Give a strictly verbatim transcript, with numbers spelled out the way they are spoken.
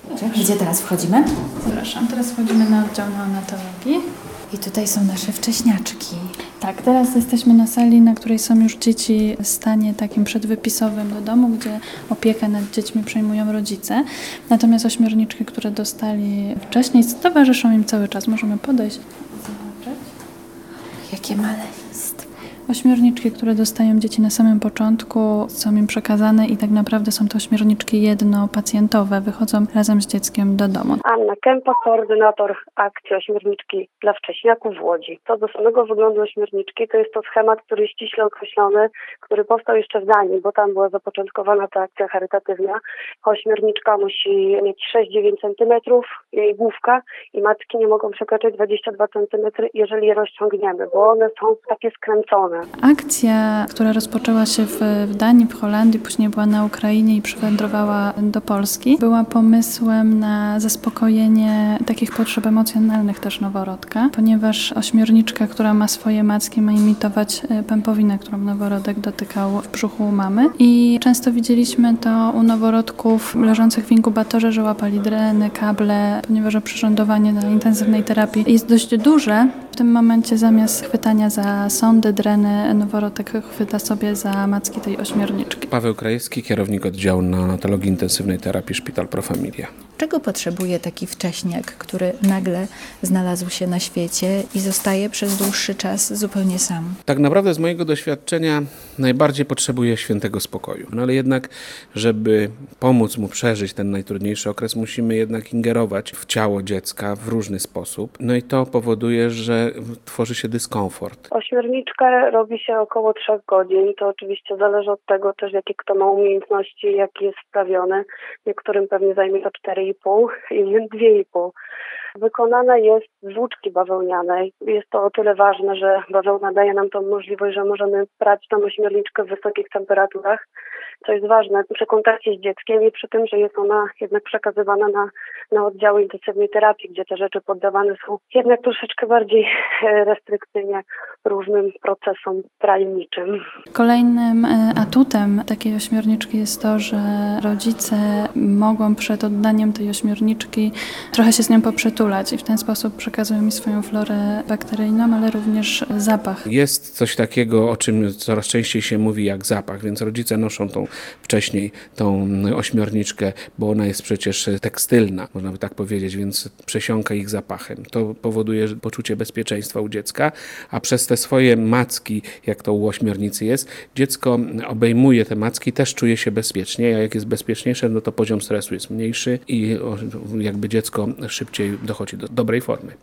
Gdzie teraz wchodzimy? Zapraszam, teraz wchodzimy na oddział neonatologii. I tutaj są nasze wcześniaczki. Tak, teraz jesteśmy na sali, na której są już dzieci w stanie takim przedwypisowym do domu, gdzie opiekę nad dziećmi przejmują rodzice. Natomiast ośmiorniczki, które dostali wcześniej, towarzyszą im cały czas. Możemy podejść, zobaczyć. Jakie maleństwo. Ośmiorniczki, które dostają dzieci na samym początku, są im przekazane i tak naprawdę są to ośmiorniczki jednopacjentowe, wychodzą razem z dzieckiem do domu. Anna Kępa, koordynator akcji ośmiorniczki dla wcześniaków w Łodzi. Co do samego wyglądu ośmiorniczki, to jest to schemat, który jest ściśle określony, który powstał jeszcze w Danii, bo tam była zapoczątkowana ta akcja charytatywna. Ośmiorniczka musi mieć sześć do dziewięciu centymetrów, jej główka i matki nie mogą przekraczać dwadzieścia dwa centymetry, jeżeli je rozciągniemy, bo one są takie skręcone. Akcja, która rozpoczęła się w, w Danii, w Holandii, później była na Ukrainie i przywędrowała do Polski, była pomysłem na zaspokojenie takich potrzeb emocjonalnych też noworodka, ponieważ ośmiorniczka, która ma swoje macki, ma imitować pępowinę, którą noworodek dotykał w brzuchu u mamy. I często widzieliśmy to u noworodków leżących w inkubatorze, że łapali dreny, kable, ponieważ oprzyrządowanie na intensywnej terapii jest dość duże. W tym momencie zamiast chwytania za sondy, dreny, noworodek chwyta sobie za macki tej ośmiorniczki. Paweł Krajewski, kierownik oddziału neonatologii intensywnej terapii Szpital Pro Familia. Czego potrzebuje taki wcześniak, który nagle znalazł się na świecie i zostaje przez dłuższy czas zupełnie sam? Tak naprawdę z mojego doświadczenia najbardziej potrzebuje świętego spokoju. No ale jednak, żeby pomóc mu przeżyć ten najtrudniejszy okres, musimy jednak ingerować w ciało dziecka w różny sposób. No i to powoduje, że tworzy się dyskomfort. Ośmiorniczkę robi się około trzech godzin. To oczywiście zależy od tego też, jakie kto ma umiejętności, jaki jest wprawiony. Niektórym pewnie zajmie to cztery i pół, innym dwie i pół. Wykonana jest z włóczki bawełnianej. Jest to o tyle ważne, że bawełna daje nam tą możliwość, że możemy prać tą ośmiorniczkę w wysokich temperaturach, co jest ważne przy kontakcie z dzieckiem i przy tym, że jest ona jednak przekazywana na, na oddziały intensywnej terapii, gdzie te rzeczy poddawane są jednak troszeczkę bardziej restrykcyjnie różnym procesom pralniczym. Kolejnym atutem takiej ośmiorniczki jest to, że rodzice mogą przed oddaniem tej ośmiorniczki trochę się z nią poprzytulać i w ten sposób przekazują mi swoją florę bakteryjną, ale również zapach. Jest coś takiego, o czym coraz częściej się mówi jak zapach, więc rodzice noszą tą wcześniej tą ośmiorniczkę, bo ona jest przecież tekstylna, można by tak powiedzieć, więc przesiąka ich zapachem. To powoduje poczucie bezpieczeństwa u dziecka, a przez te swoje macki, jak to u ośmiornicy jest, dziecko obejmuje te macki, też czuje się bezpiecznie, a jak jest bezpieczniejsze, no to poziom stresu jest mniejszy i jakby dziecko szybciej dochodzi do dobrej formy.